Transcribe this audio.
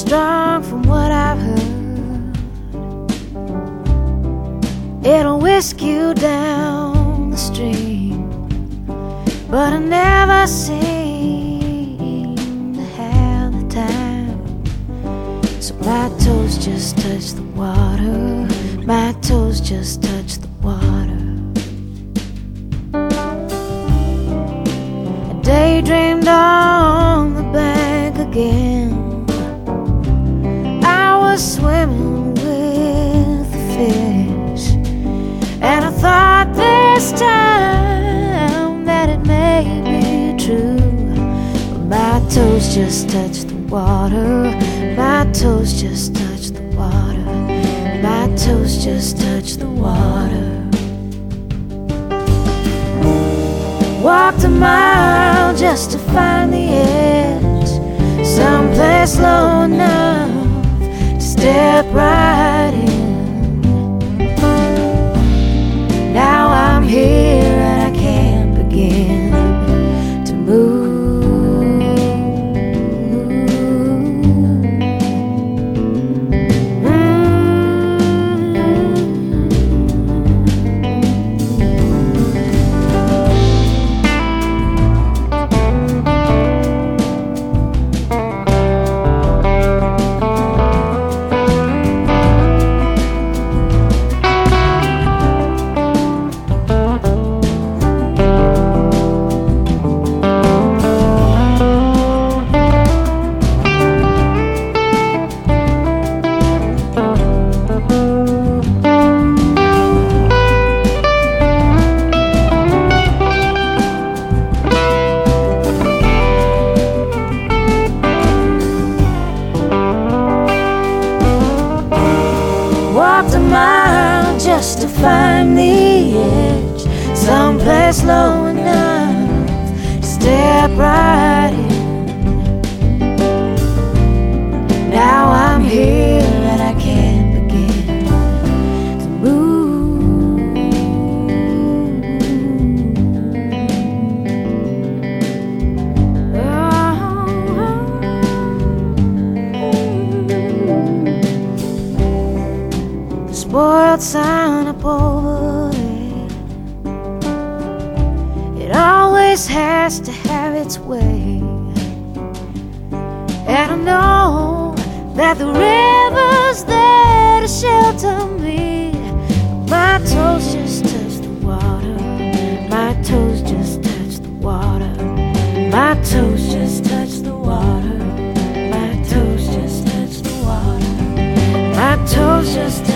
strong from what I've heard. It'll whisk you down the stream, but I never seem to have the time. So my toes just touch the water, my toes just touch the water. I daydreamed on the bank again. I was swimming with the fish, and I thought this time that it may be true. But my toes just touch the water, my toes just touch the water, my toes just touch the water. Walked a mile just to find the edge, someplace low enough to step right in. Now I'm here and I can't begin to move. Walked a mile just to find the edge, someplace low enough to step right in. Now I'm here and I can't begin to move. The spoiled sign up over there, it always has to have its way. And I know that the river's there to shelter me. My toes just touch the water, my toes just touch the water, my toes just touch the water, my toes just touch the water, my toes just